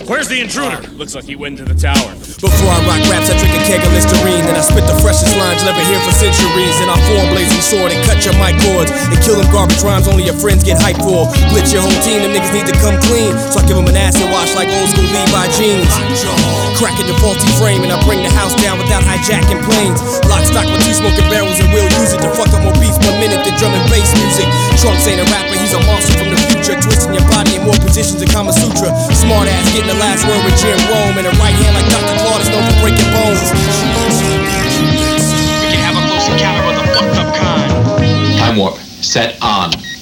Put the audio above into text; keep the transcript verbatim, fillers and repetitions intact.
Where's the intruder? Uh, looks like he went to the tower. Before I rock raps, I drink a keg of Listerine. Then I spit the freshest lines you'll ever hear for centuries. Then I form blazing sword and cut your mic cords and kill them garbage rhymes only your friends get hyped for. Blitz your whole team, them niggas need to come clean. So I give them an acid wash like old school Levi jeans. Cracking your faulty frame and I bring the house down without hijacking planes. Lock, stock with two smoking barrels and we'll use it to fuck up more beats per minute than drum and bass music. Trunks ain't a rapper, he's a monster from the future, twisting your body in more positions than Kama Sutra. Smart ass getting the last word with Jim Rome and a right hand like Doctor Claude is known for breaking bones. We can have a close encounter with a fucked up kind. Time warp set on.